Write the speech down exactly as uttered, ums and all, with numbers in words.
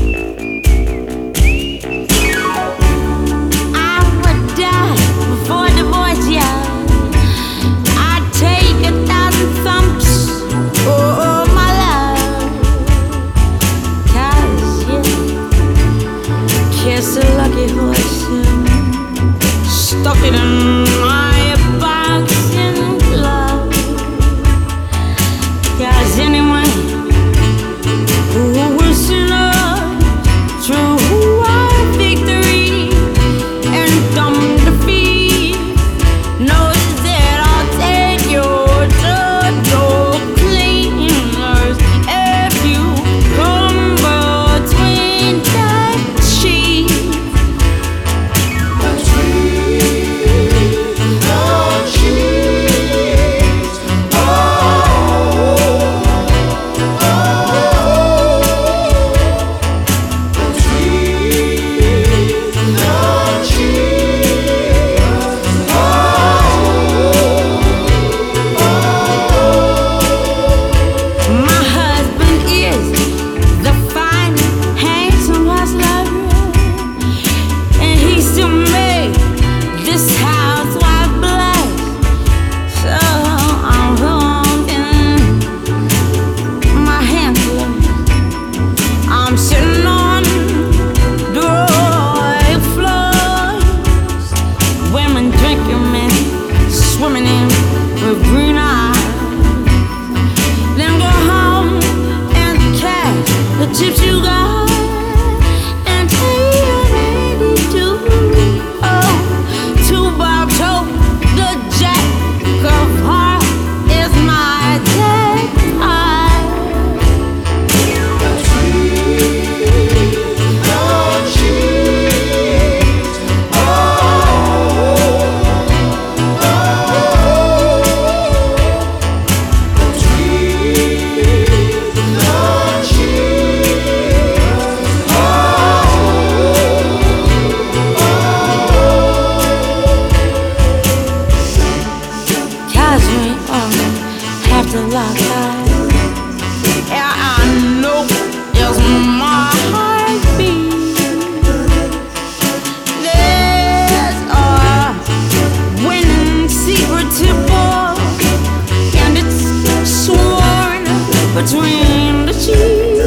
It's a lucky horse and stuck it in my boxing glove. Cause anyone who wishes true our victory and dumb defeat knows that I'll take your door cleaners if you come between the sheets. I'm sitting on dry floors, women drinking, men swimming in with green eyes. Then go home and cash the chips you got and take your eighty-two. Oh, two bottle, the jack of heart is my dead eye. Have to lock eyes. Yeah, I know it's my heartbeat. There's a winning secret to ball, and it's sworn between the sheets.